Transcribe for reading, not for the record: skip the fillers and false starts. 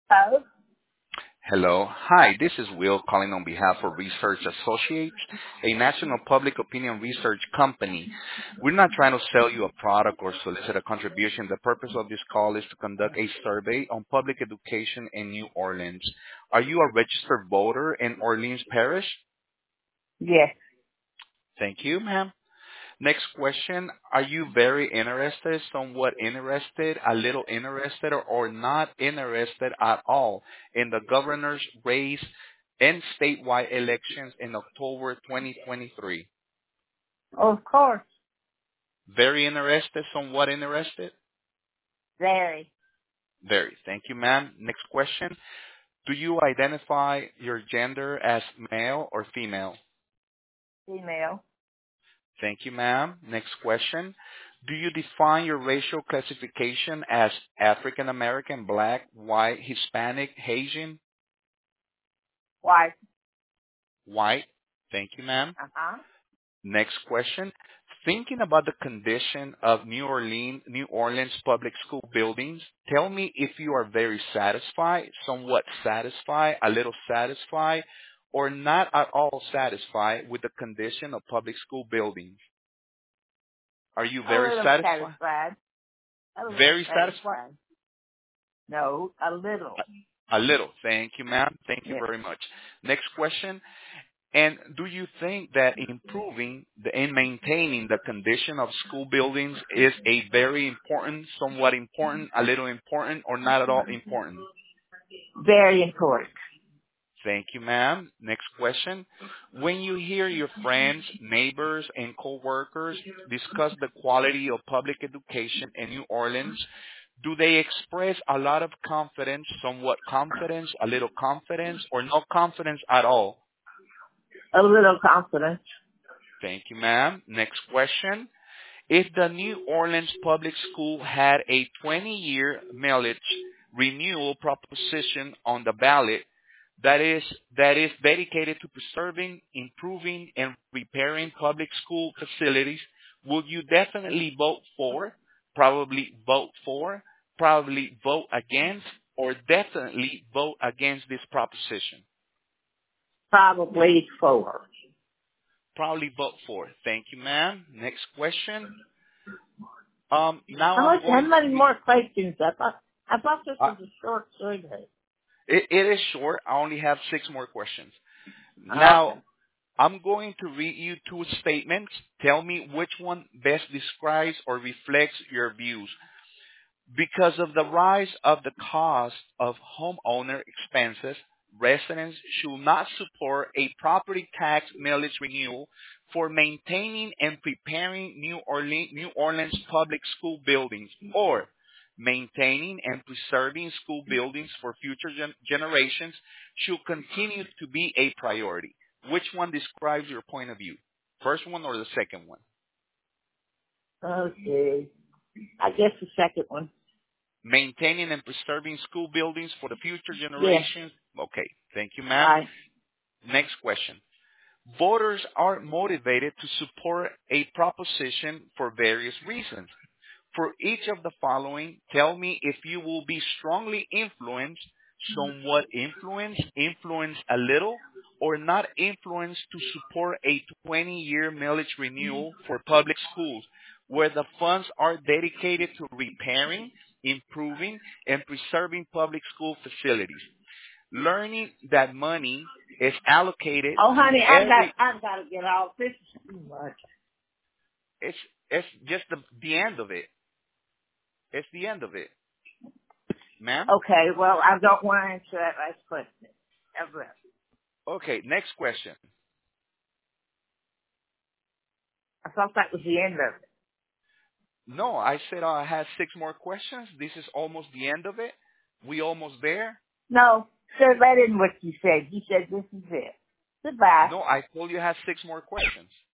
Oh, Hello. Hi, this is Will calling on behalf of Research Associates, a national public opinion research company. We're not trying to sell you a product or solicit a contribution. The purpose of this call is to conduct a survey on public education in New Orleans. Are you a registered voter in Orleans Parish? yes, Thank you, ma'am. Next question. Are you very interested, somewhat interested, a little interested, or not interested at all in the governor's race and statewide elections in October 2023? of course, Very interested, somewhat interested? very Very. Thank you, ma'am. Next question. Do you identify your gender as male or female? female. Thank you, ma'am. Next question. Do you define your racial classification as African American, Black, White, Hispanic, Asian, White. White? Thank you, ma'am. Uh-huh. Next question. Thinking about the condition of New Orleans public school buildings, tell me if you are very satisfied, somewhat satisfied, a little satisfied, or not at all satisfied with the condition of public school buildings. Are you A very little satisfied? satisfied. A little Very satisfied? satisfied. No, a little. A little. Thank you, ma'am. Thank you Yes. very much. Next question. And do you think that and maintaining the condition of school buildings is a very important, somewhat important, a little important, or not at all important? Very important. Thank you, ma'am. Next question. When you hear your friends, neighbors, and coworkers discuss the quality of public education in New Orleans, do they express a lot of confidence, somewhat confidence, a little confidence, or no confidence at all? A little confidence. Thank you, ma'am. Next question. If the New Orleans Public School had a 20-year millage renewal proposition on the ballot that is dedicated to preserving, improving, and repairing public school facilities, would you definitely vote for, probably vote against, or definitely vote against this proposition? Probably 4. Probably vote for. Thank you, ma'am. Next question. Now How many more questions? I thought this uh, was a short survey. it is short. I only have 6 more questions. Okay. Now, I'm going to read you 2 statements. Tell me which one best describes or reflects your views. Because of the rise of the cost of homeowner expenses, residents should not support a property tax millage renewal for maintaining and preparing New Orleans public school buildings, or maintaining and preserving school buildings for future generations should continue to be a priority. Which one describes your point of view? First one or the second one? Okay. I guess the second one. Maintaining and preserving school buildings for the future Yes. generations. Okay. Thank you, ma'am. Right. Next question. Voters are motivated to support a proposition for various reasons. For each of the following, tell me if you will be strongly influenced, somewhat influenced a little, or not influenced to support a 20-year millage renewal for public schools, where the funds are dedicated to repairing, improving, and preserving public school facilities. Learning that money is allocated Oh, to honey, every I've got to get off. This is too much. it's it's just the end of it. It's the end of it, ma'am. Okay, well, I don't want to answer that last question. Ever. Okay, next question. I thought that was the end of it. No, I said I had 6 more questions. This is almost the end of it. We almost there. No, sir, that isn't what you said. You said this is it. Goodbye. No, I told you I had 6 more questions.